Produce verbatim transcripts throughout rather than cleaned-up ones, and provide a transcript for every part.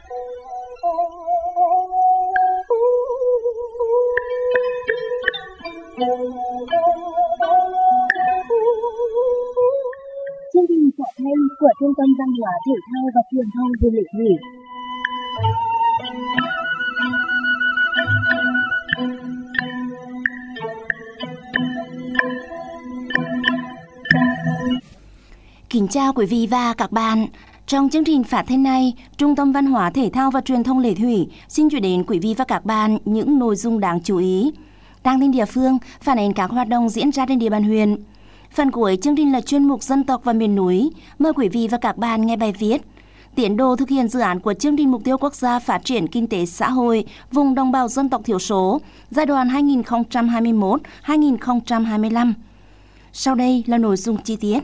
Chương trình phát thanh của Trung tâm Văn hóa Thể thao và Truyền thông Huyện Lệ Thủy. Kính chào quý vị và các bạn. Trong chương trình phát thanh này, Trung tâm Văn hóa Thể thao và Truyền thông Lệ Thủy xin chuyển đến quý vị và các bạn những nội dung đáng chú ý. Đang tin địa phương phản ánh các hoạt động diễn ra trên địa bàn huyện. Phần cuối chương trình là chuyên mục dân tộc và miền núi. Mời quý vị và các bạn nghe bài viết tiến độ thực hiện dự án của chương trình mục tiêu quốc gia phát triển kinh tế xã hội vùng đồng bào dân tộc thiểu số giai đoạn hai nghìn không trăm hai mươi mốt đến hai nghìn không trăm hai mươi lăm. Sau đây là nội dung chi tiết.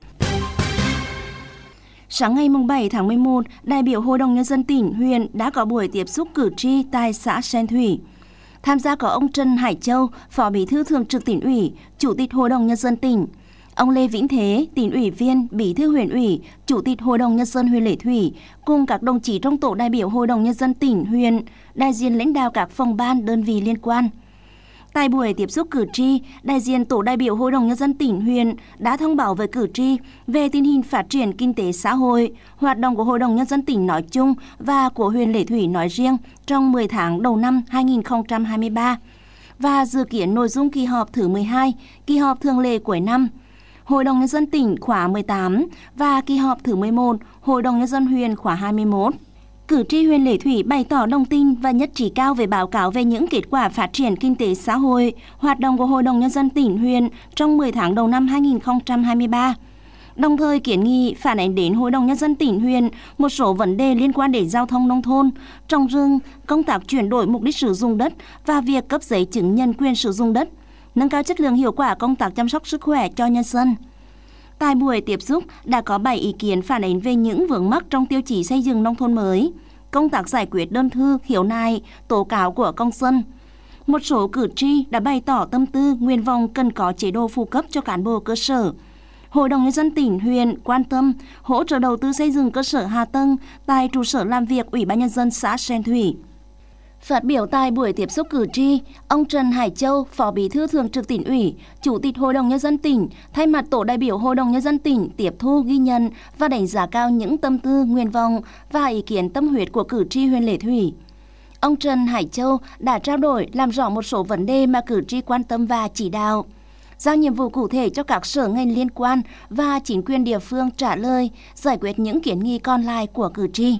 Sáng ngày bảy tháng mười một, đại biểu Hội đồng Nhân dân tỉnh, huyện đã có buổi tiếp xúc cử tri tại xã Sen Thủy. Tham gia có ông Trần Hải Châu, Phó Bí thư Thường trực Tỉnh ủy, Chủ tịch Hội đồng Nhân dân tỉnh, ông Lê Vĩnh Thế, Tỉnh ủy viên, Bí thư huyện ủy, Chủ tịch Hội đồng Nhân dân huyện Lệ Thủy, cùng các đồng chí trong tổ đại biểu Hội đồng Nhân dân tỉnh, huyện, đại diện lãnh đạo các phòng ban, đơn vị liên quan. Tại buổi tiếp xúc cử tri, đại diện tổ đại biểu Hội đồng Nhân dân tỉnh, huyện đã thông báo với cử tri về tình hình phát triển kinh tế xã hội, hoạt động của Hội đồng Nhân dân tỉnh nói chung và của huyện Lệ Thủy nói riêng trong mười tháng đầu năm hai nghìn không trăm hai mươi ba và dự kiến nội dung kỳ họp thứ mười hai, kỳ họp thường lệ cuối năm, Hội đồng Nhân dân tỉnh khóa mười tám và kỳ họp thứ mười một, Hội đồng Nhân dân huyện khóa hai mươi mốt. Cử tri huyện Lệ Thủy bày tỏ đồng tin và nhất trí cao về báo cáo về những kết quả phát triển kinh tế xã hội, hoạt động của Hội đồng Nhân dân tỉnh, huyện trong mười tháng đầu năm hai nghìn không trăm hai mươi ba. Đồng thời kiến nghị phản ánh đến Hội đồng Nhân dân tỉnh, huyện một số vấn đề liên quan đến giao thông nông thôn, trồng rừng, công tác chuyển đổi mục đích sử dụng đất và việc cấp giấy chứng nhận quyền sử dụng đất, nâng cao chất lượng hiệu quả công tác chăm sóc sức khỏe cho nhân dân. Tại buổi tiếp xúc đã có bảy ý kiến phản ánh về những vướng mắc trong tiêu chí xây dựng nông thôn mới, công tác giải quyết đơn thư, khiếu nại, tố cáo của công dân. Một số cử tri đã bày tỏ tâm tư, nguyện vọng cần có chế độ phụ cấp cho cán bộ cơ sở. Hội đồng Nhân dân tỉnh, huyện quan tâm hỗ trợ đầu tư xây dựng cơ sở hạ tầng tại trụ sở làm việc Ủy ban Nhân dân xã Sen Thủy. Phát biểu tại buổi tiếp xúc cử tri, ông Trần Hải Châu, Phó Bí thư Thường trực Tỉnh ủy, Chủ tịch Hội đồng Nhân dân tỉnh, thay mặt tổ đại biểu Hội đồng Nhân dân tỉnh tiếp thu, ghi nhận và đánh giá cao những tâm tư, nguyện vọng và ý kiến tâm huyết của cử tri huyện Lệ Thủy. Ông Trần Hải Châu đã trao đổi làm rõ một số vấn đề mà cử tri quan tâm và chỉ đạo, giao nhiệm vụ cụ thể cho các sở ngành liên quan và chính quyền địa phương trả lời, giải quyết những kiến nghị còn lại của cử tri.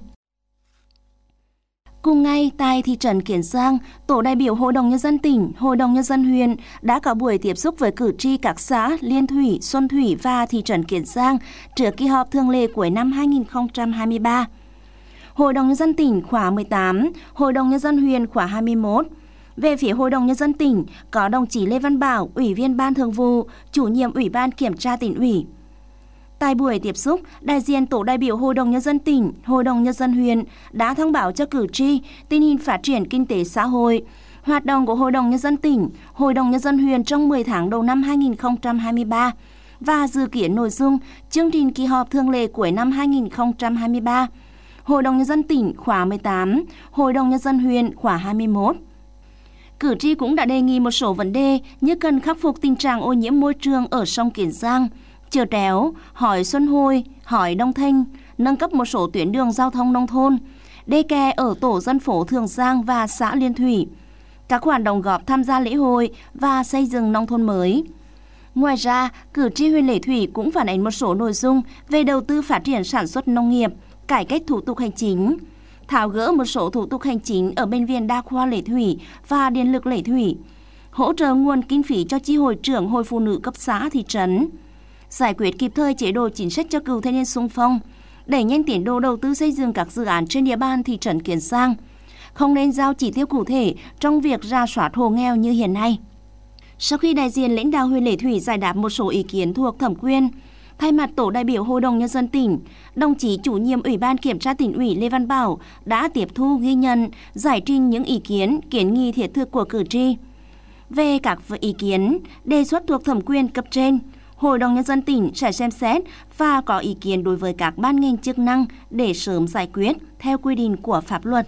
Cùng ngày, tại thị trấn Kiến Giang, tổ đại biểu Hội đồng Nhân dân tỉnh, Hội đồng Nhân dân huyện đã có buổi tiếp xúc với cử tri các xã Liên Thủy, Xuân Thủy và thị trấn Kiến Giang trước kỳ họp thường lệ cuối năm hai nghìn không trăm hai mươi ba. Hội đồng Nhân dân tỉnh khóa mười tám, Hội đồng Nhân dân huyện khóa hai mươi mốt. Về phía Hội đồng Nhân dân tỉnh có đồng chí Lê Văn Bảo, Ủy viên Ban Thường vụ, Chủ nhiệm Ủy ban Kiểm tra Tỉnh ủy. Tại buổi tiếp xúc, đại diện tổ đại biểu Hội đồng Nhân dân tỉnh, Hội đồng Nhân dân huyện đã thông báo cho cử tri tình hình phát triển kinh tế xã hội, hoạt động của Hội đồng Nhân dân tỉnh, Hội đồng Nhân dân huyện trong mười tháng đầu năm hai nghìn không trăm hai mươi ba và dự kiến nội dung chương trình kỳ họp thường lệ cuối năm hai nghìn không trăm hai mươi ba, Hội đồng Nhân dân tỉnh khóa mười tám, Hội đồng Nhân dân huyện khóa hai mươi mốt. Cử tri cũng đã đề nghị một số vấn đề như cần khắc phục tình trạng ô nhiễm môi trường ở sông Kiến Giang, Chợ Tréo, Hỏi Xuân Hồi, Hỏi Đông Thanh, nâng cấp một số tuyến đường giao thông nông thôn, đê kè ở tổ dân phố Thường Giang và xã Liên Thủy, các khoản đóng góp tham gia lễ hội và xây dựng nông thôn mới. Ngoài ra, cử tri huyện Lệ Thủy cũng phản ánh một số nội dung về đầu tư phát triển sản xuất nông nghiệp, cải cách thủ tục hành chính, tháo gỡ một số thủ tục hành chính ở Bệnh viện Đa khoa Lệ Thủy và Điện lực Lệ Thủy, hỗ trợ nguồn kinh phí cho chi hội trưởng hội phụ nữ cấp xã thị trấn, giải quyết kịp thời chế độ chính sách cho cựu thanh niên xung phong, đẩy nhanh tiến độ đầu tư xây dựng các dự án trên địa bàn thị trấn Kiến Giang, không nên giao chỉ tiêu cụ thể trong việc rà soát hộ nghèo như hiện nay. Sau khi đại diện lãnh đạo huyện Lệ Thủy giải đáp một số ý kiến thuộc thẩm quyền, thay mặt tổ đại biểu Hội đồng Nhân dân tỉnh, đồng chí Chủ nhiệm Ủy ban Kiểm tra Tỉnh ủy Lê Văn Bảo đã tiếp thu, ghi nhận, giải trình những ý kiến, kiến nghị thiết thực của cử tri. Về các ý kiến, đề xuất thuộc thẩm quyền cấp trên, Hội đồng Nhân dân tỉnh sẽ xem xét và có ý kiến đối với các ban ngành chức năng để sớm giải quyết theo quy định của pháp luật.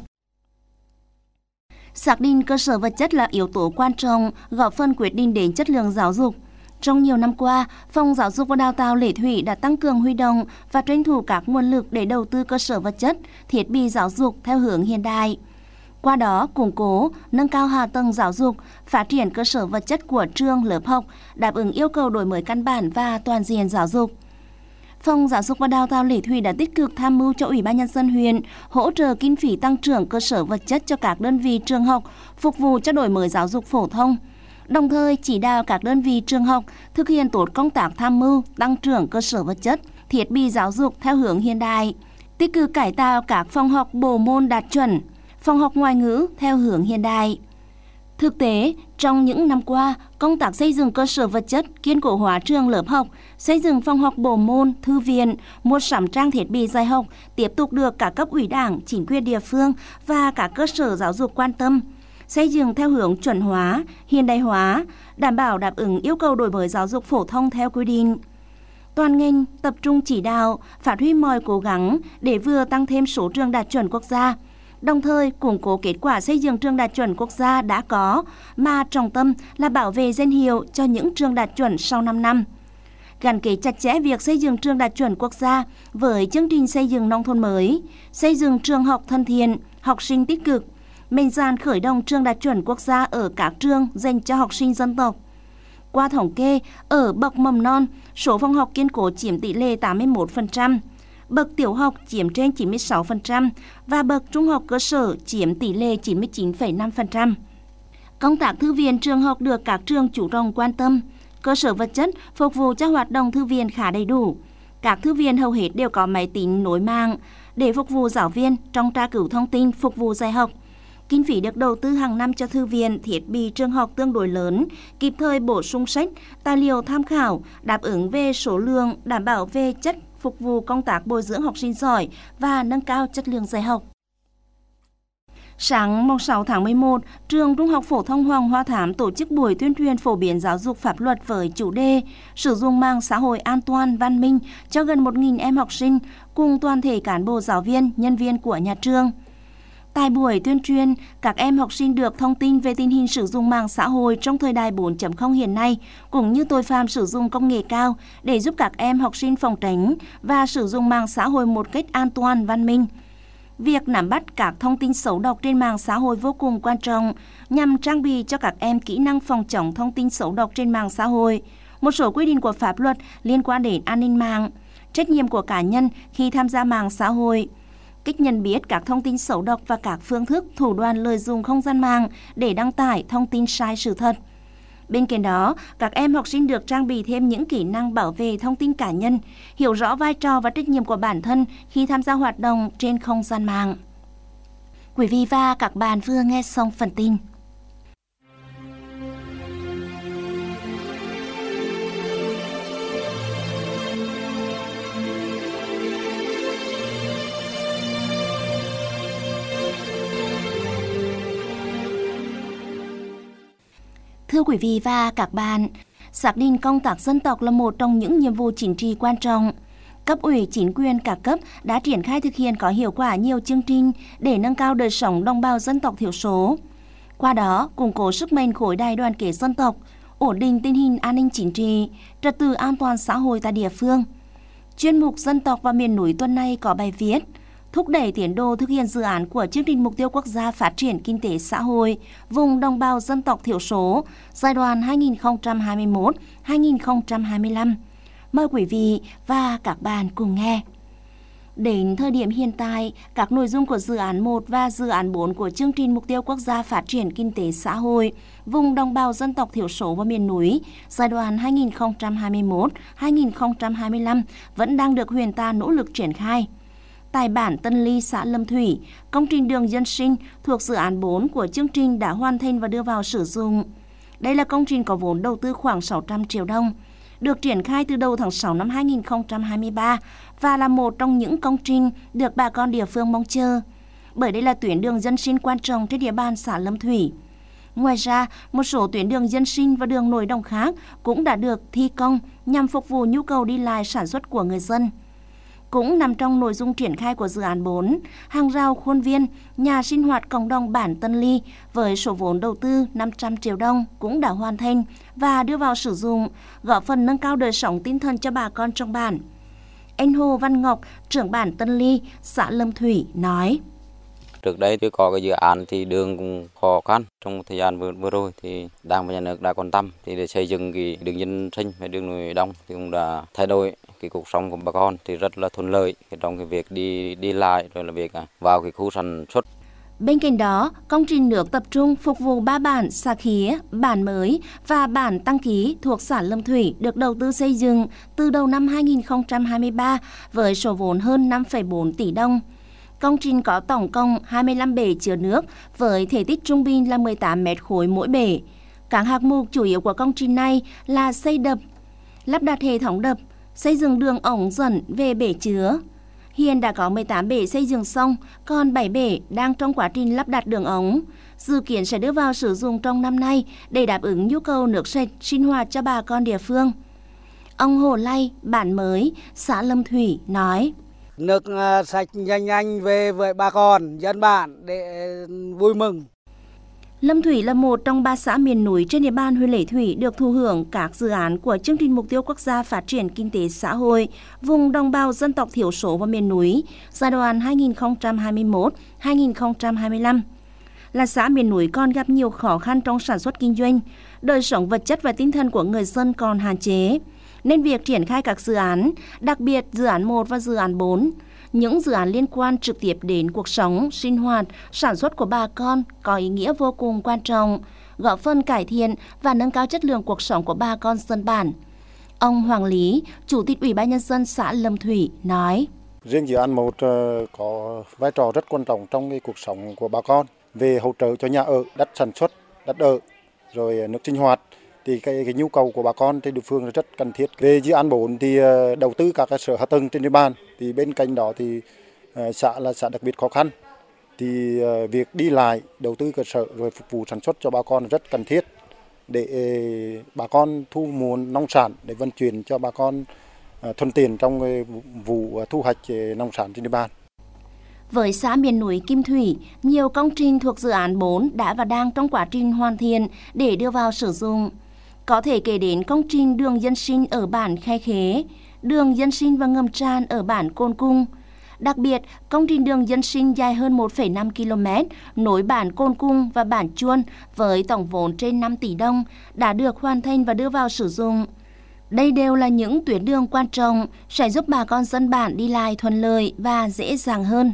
Xác định cơ sở vật chất là yếu tố quan trọng góp phần quyết định đến chất lượng giáo dục. Trong nhiều năm qua, Phòng Giáo dục và Đào tạo Lệ Thủy đã tăng cường huy động và tranh thủ các nguồn lực để đầu tư cơ sở vật chất, thiết bị giáo dục theo hướng hiện đại. Qua đó, củng cố, nâng cao hạ tầng giáo dục, phát triển cơ sở vật chất của trường, lớp học, đáp ứng yêu cầu đổi mới căn bản và toàn diện giáo dục. Phòng Giáo dục và Đào tạo Lệ Thủy đã tích cực tham mưu cho Ủy ban Nhân dân huyện hỗ trợ kinh phí tăng trưởng cơ sở vật chất cho các đơn vị trường học phục vụ cho đổi mới giáo dục phổ thông. Đồng thời chỉ đạo các đơn vị trường học thực hiện tốt công tác tham mưu tăng trưởng cơ sở vật chất, thiết bị giáo dục theo hướng hiện đại, tích cực cải tạo các phòng học bộ môn đạt chuẩn, phòng học ngoại ngữ theo hướng hiện đại. Thực tế, trong những năm qua, công tác xây dựng cơ sở vật chất, kiên cố hóa trường lớp học, xây dựng phòng học bộ môn, thư viện, mua sắm trang thiết bị dạy học tiếp tục được cả cấp ủy Đảng, chính quyền địa phương và các cơ sở giáo dục quan tâm. Xây dựng theo hướng chuẩn hóa, hiện đại hóa, đảm bảo đáp ứng yêu cầu đổi mới giáo dục phổ thông theo quy định. Toàn ngành tập trung chỉ đạo, phát huy mọi cố gắng để vừa tăng thêm số trường đạt chuẩn quốc gia, đồng thời củng cố kết quả xây dựng trường đạt chuẩn quốc gia đã có, mà trọng tâm là bảo vệ danh hiệu cho những trường đạt chuẩn sau năm năm. Gắn kết chặt chẽ việc xây dựng trường đạt chuẩn quốc gia với chương trình xây dựng nông thôn mới, xây dựng trường học thân thiện, học sinh tích cực, mạnh dạn khởi động trường đạt chuẩn quốc gia ở các trường dành cho học sinh dân tộc. Qua thống kê, ở bậc mầm non, số phòng học kiên cố chiếm tỷ lệ tám mươi mốt phần trăm, bậc tiểu học chiếm trên chín mươi sáu phần trăm và bậc trung học cơ sở chiếm tỷ lệ chín mươi chín phẩy năm phần trăm. Công tác thư viện trường học được các trường chủ động quan tâm, cơ sở vật chất phục vụ cho hoạt động thư viện khá đầy đủ. Các thư viện hầu hết đều có máy tính nối mạng để phục vụ giáo viên trong tra cứu thông tin phục vụ dạy học. Kinh phí được đầu tư hàng năm cho thư viện, thiết bị trường học tương đối lớn, kịp thời bổ sung sách, tài liệu tham khảo, đáp ứng về số lượng, đảm bảo về chất, phục vụ công tác bồi dưỡng học sinh giỏi và nâng cao chất lượng dạy học. Sáng mùng sáu tháng mười một, trường Trung học phổ thông Hoàng Hoa Thám tổ chức buổi tuyên truyền phổ biến giáo dục pháp luật với chủ đề sử dụng mạng xã hội an toàn, văn minh cho gần một nghìn em học sinh cùng toàn thể cán bộ giáo viên, nhân viên của nhà trường. Tại buổi tuyên truyền, các em học sinh được thông tin về tình hình sử dụng mạng xã hội trong thời đại bốn chấm không hiện nay, cũng như tội phạm sử dụng công nghệ cao để giúp các em học sinh phòng tránh và sử dụng mạng xã hội một cách an toàn, văn minh. Việc nắm bắt các thông tin xấu độc trên mạng xã hội vô cùng quan trọng nhằm trang bị cho các em kỹ năng phòng chống thông tin xấu độc trên mạng xã hội, một số quy định của pháp luật liên quan đến an ninh mạng, trách nhiệm của cá nhân khi tham gia mạng xã hội, cách nhận biết các thông tin xấu độc và các phương thức thủ đoạn lợi dụng không gian mạng để đăng tải thông tin sai sự thật. Bên cạnh đó, các em học sinh được trang bị thêm những kỹ năng bảo vệ thông tin cá nhân, hiểu rõ vai trò và trách nhiệm của bản thân khi tham gia hoạt động trên không gian mạng. Quý vị và các bạn vừa nghe xong phần tin. Thưa quý vị và các bạn, xác định công tác dân tộc là một trong những nhiệm vụ chính trị quan trọng. Cấp ủy chính quyền các cấp đã triển khai thực hiện có hiệu quả nhiều chương trình để nâng cao đời sống đồng bào dân tộc thiểu số. Qua đó, củng cố sức mạnh khối đại đoàn kết dân tộc, ổn định tình hình an ninh chính trị, trật tự an toàn xã hội tại địa phương. Chuyên mục Dân tộc và miền núi tuần này có bài viết thúc đẩy tiến độ thực hiện dự án của chương trình mục tiêu quốc gia phát triển kinh tế xã hội vùng đồng bào dân tộc thiểu số giai đoạn hai nghìn không trăm hai mươi mốt đến hai nghìn không trăm hai mươi lăm. Mời quý vị và các bạn cùng nghe. Đến thời điểm hiện tại, các nội dung của dự án một và dự án bốn của chương trình mục tiêu quốc gia phát triển kinh tế xã hội vùng đồng bào dân tộc thiểu số và miền núi giai đoạn hai nghìn không trăm hai mươi mốt đến hai nghìn không trăm hai mươi lăm vẫn đang được huyện ta nỗ lực triển khai. Tại bản Tân Ly, xã Lâm Thủy, công trình đường dân sinh thuộc dự án bốn của chương trình đã hoàn thành và đưa vào sử dụng. Đây là công trình có vốn đầu tư khoảng sáu trăm triệu đồng, được triển khai từ đầu tháng sáu năm hai nghìn không trăm hai mươi ba và là một trong những công trình được bà con địa phương mong chờ, bởi đây là tuyến đường dân sinh quan trọng trên địa bàn xã Lâm Thủy. Ngoài ra, một số tuyến đường dân sinh và đường nội đồng khác cũng đã được thi công nhằm phục vụ nhu cầu đi lại sản xuất của người dân. Cũng nằm trong nội dung triển khai của dự án bốn, hàng rào khuôn viên, nhà sinh hoạt cộng đồng bản Tân Ly với số vốn đầu tư năm trăm triệu đồng cũng đã hoàn thành và đưa vào sử dụng, góp phần nâng cao đời sống tinh thần cho bà con trong bản. Anh Hồ Văn Ngọc, trưởng bản Tân Ly, xã Lâm Thủy nói. Trước đây chưa có cái dự án thì đường cũng khó khăn. Trong thời gian vừa, vừa rồi thì Đảng và Nhà nước đã quan tâm thì để xây dựng cái đường dân sinh và đường nội đồng thì cũng đã thay đổi cái cuộc sống của bà con thì rất là thuận lợi trong cái việc đi đi lại rồi là việc vào cái khu sản xuất. Bên cạnh đó, công trình nước tập trung phục vụ ba bản Xà Khía, bản Mới và bản Tăng Ký thuộc xã Lâm Thủy được đầu tư xây dựng từ đầu năm hai nghìn không trăm hai mươi ba với số vốn hơn năm phẩy bốn tỷ đồng. Công trình có tổng cộng hai mươi lăm bể chứa nước với thể tích trung bình là mười tám mét khối mỗi bể. Các hạng mục chủ yếu của công trình này là xây đập, lắp đặt hệ thống đập, xây dựng đường ống dẫn về bể chứa. Hiện đã có mười tám bể xây dựng xong, còn bảy bể đang trong quá trình lắp đặt đường ống. Dự kiến sẽ đưa vào sử dụng trong năm nay để đáp ứng nhu cầu nước sạch sinh hoạt cho bà con địa phương. Ông Hồ Lay, bản Mới, xã Lâm Thủy nói. Nước sạch nhanh nhanh về với bà con, dân bản để vui mừng. Lâm Thủy là một trong ba xã miền núi trên địa bàn huyện Lệ Thủy được thụ hưởng các dự án của chương trình mục tiêu quốc gia phát triển kinh tế xã hội vùng đồng bào dân tộc thiểu số và miền núi giai đoạn hai nghìn không trăm hai mươi mốt đến hai nghìn không trăm hai mươi lăm. Là xã miền núi còn gặp nhiều khó khăn trong sản xuất kinh doanh, đời sống vật chất và tinh thần của người dân còn hạn chế. Nên việc triển khai các dự án, đặc biệt dự án một và dự án bốn, những dự án liên quan trực tiếp đến cuộc sống, sinh hoạt, sản xuất của bà con có ý nghĩa vô cùng quan trọng, góp phần cải thiện và nâng cao chất lượng cuộc sống của bà con dân bản. Ông Hoàng Lý, Chủ tịch Ủy ban Nhân dân xã Lâm Thủy nói. Riêng dự án một có vai trò rất quan trọng trong cái cuộc sống của bà con về hỗ trợ cho nhà ở, đất sản xuất, đất ở, rồi nước sinh hoạt. Thì cái, cái nhu cầu của bà con trên địa phương là rất cần thiết. Về dự án bốn thì đầu tư các cơ sở hạ tầng trên địa bàn. Thì bên cạnh đó thì xã là xã đặc biệt khó khăn. Thì việc đi lại, đầu tư cơ sở rồi phục vụ sản xuất cho bà con rất cần thiết để bà con thu mua nông sản để vận chuyển cho bà con thuận tiện trong vụ thu hoạch nông sản trên địa bàn. Với xã miền núi Kim Thủy, nhiều công trình thuộc dự án bốn đã và đang trong quá trình hoàn thiện để đưa vào sử dụng. Có thể kể đến công trình đường dân sinh ở bản Khe Khế, đường dân sinh và ngầm tràn ở bản Côn Cung. Đặc biệt, công trình đường dân sinh dài hơn một phẩy năm ki lô mét nối bản Côn Cung và bản Chuôn với tổng vốn trên năm tỷ đồng đã được hoàn thành và đưa vào sử dụng. Đây đều là những tuyến đường quan trọng sẽ giúp bà con dân bản đi lại thuận lợi và dễ dàng hơn.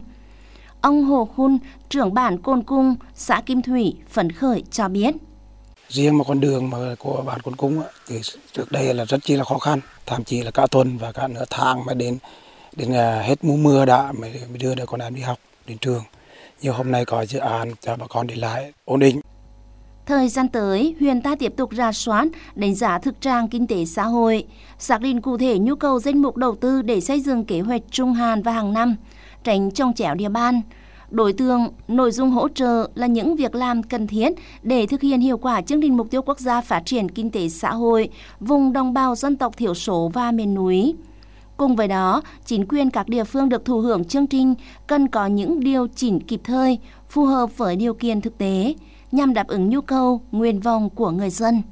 Ông Hồ Khun, trưởng bản Côn Cung, xã Kim Thủy, phấn khởi cho biết. Riêng một con đường mà của bản Côn Cung thì trước đây là rất chi là khó khăn, thậm chí là cả tuần và cả nửa tháng mà đến đến hết mùa mưa đã mới đưa được con em đi học đến trường. Nhưng hôm nay có dự án cho bà con đi lại ổn định. Thời gian tới, huyện ta tiếp tục rà soát, đánh giá thực trạng kinh tế xã hội, xác định cụ thể nhu cầu danh mục đầu tư để xây dựng kế hoạch trung hạn và hàng năm, tránh chồng chéo địa bàn. Đối tượng, nội dung hỗ trợ là những việc làm cần thiết để thực hiện hiệu quả chương trình mục tiêu quốc gia phát triển kinh tế xã hội vùng đồng bào dân tộc thiểu số và miền núi. Cùng với đó, chính quyền các địa phương được thụ hưởng chương trình cần có những điều chỉnh kịp thời, phù hợp với điều kiện thực tế, nhằm đáp ứng nhu cầu, nguyện vọng của người dân.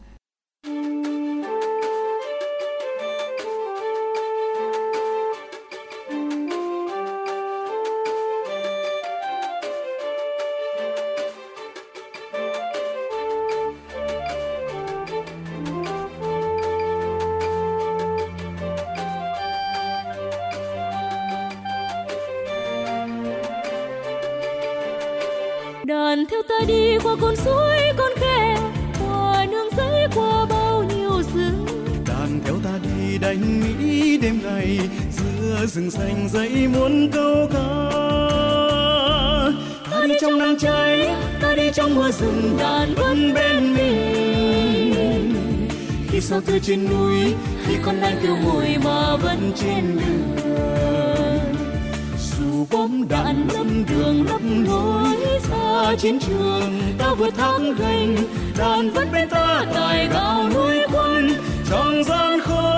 Đàn theo ta đi qua con suối con khe, qua nương rẫy qua bao nhiêu rừng. Đàn theo ta đi đánh mỹ đêm ngày, giữa rừng xanh dãy muôn câu ca. Ta đi trong nắng cháy, ta đi trong mưa rừng, đàn vẫn bên mình. Khi sao tươi trên núi, khi con lan kêu mùi mà vẫn trên đường. dù bóng đàn lấp đường lấp lối xa xa chiến trường, ta vượt thác gành, đàn vẫn bên ta tài gạo nuôi quân trong gian khó.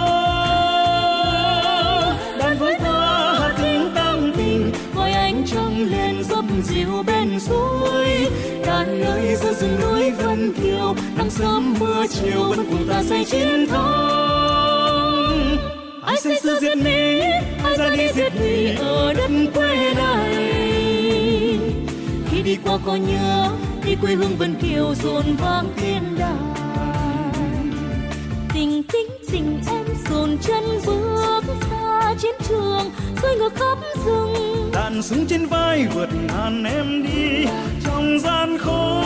Đàn với ta hát tiếng tăng tình, gọi ánh trăng lên dốc dịu bên suối. Đàn ơi giữa rừng núi Vân Kiều, nắng sớm mưa chiều vẫn cùng ta xây chiến thắng. Ai xây xưa diệt Mỹ, ai ra đi diệt Thủy ở đất quê này. Khi đi qua có nhớ, đi quê hương Vân Kiều rộn vang tiếng đàn. Tình tính tình em dồn chân bước xa chiến trường, xuôi ngược khắp rừng. Đàn súng trên vai vượt ngàn em đi trong gian khó.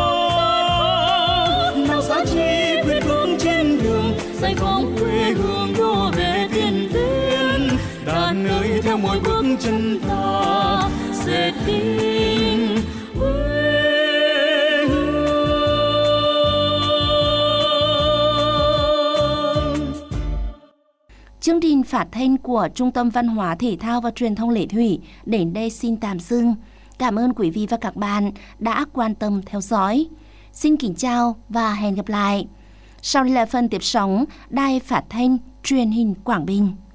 Nào giá chi quyết bước trên đường, giải phóng quê hương đổ về tiền tuyến. Đàn ơi theo mỗi bước chân ta sẽ tin quê hương. Chương trình phát thanh của Trung tâm Văn hóa Thể thao và Truyền thông Lệ Thủy đến đây xin tạm dừng. Cảm ơn quý vị và các bạn đã quan tâm theo dõi. Xin kính chào và hẹn gặp lại. Sau đây là phần tiếp sóng Đài Phát thanh Truyền hình Quảng Bình.